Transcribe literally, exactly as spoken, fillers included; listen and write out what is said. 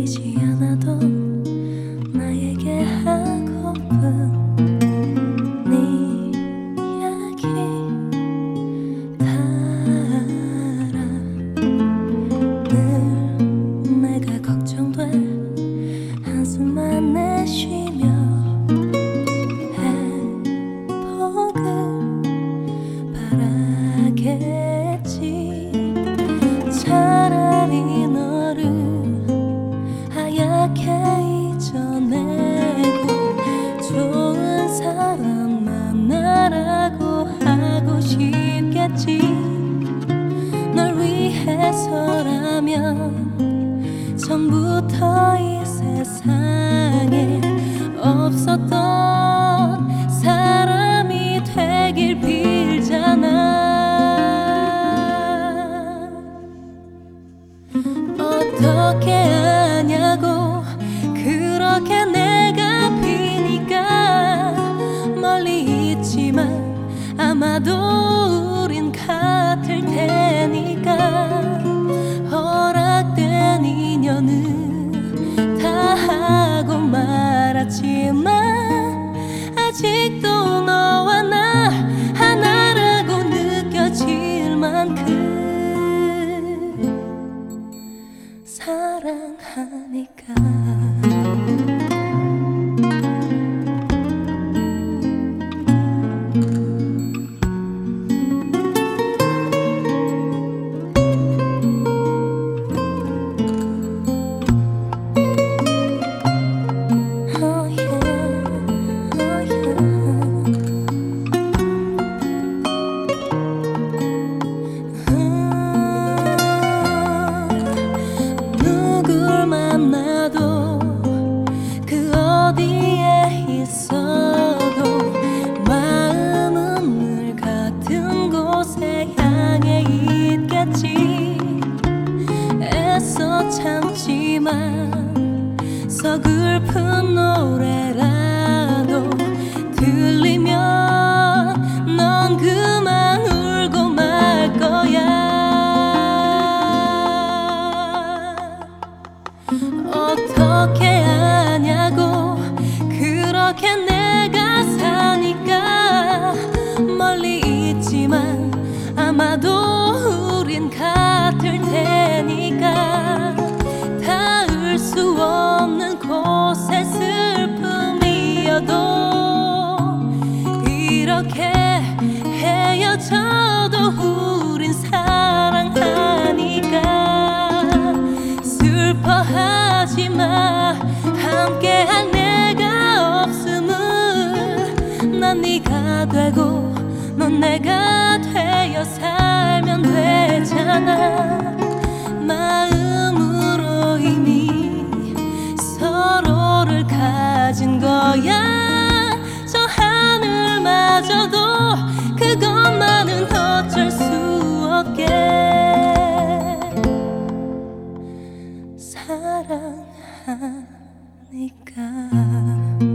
보이지 않아도 나에게 하고픈 네 이야기 다 알아. 늘 내가 걱정돼 한숨만 내쉬며 행복을 바라겠지. 차라리 너를 하얗게 잊어내고 좋은 사람 만나라고 하고 싶겠지. 널 위해서라면 처음부터 이 세상에 없었던 사람이 되길 빌잖아. 어떻게 아냐고 그렇게 내가 비니까 멀리 있지만 아마도 우린 같을 테니까. 허락된 인연은 다 하고 말았지만 아직도 너와 나 하나라고 느껴질 만큼 사랑하니까. 만나도 그 어디에 있어도 마음은 늘 같은 곳에 향해 있겠지. 애써 참지만 서글픈 노래라도 들리면 넌 그만 울고 말 거야. 어떻게 아냐고 그렇게 내가 사니까. 멀리 있지만 아마도 우린 같을 테니까. 닿을 수 없는 곳의 슬픔이어도 이렇게 헤어져도 우린 사랑하니까. 슬퍼하지마. 함께할 내가 없음은 난 네가 되고 넌 내가 되어 살면 되잖아. 마음으로 이미 서로를 가진 거야. 저 하늘마저도 그것만은 어쩔 수 없게 사랑하니까.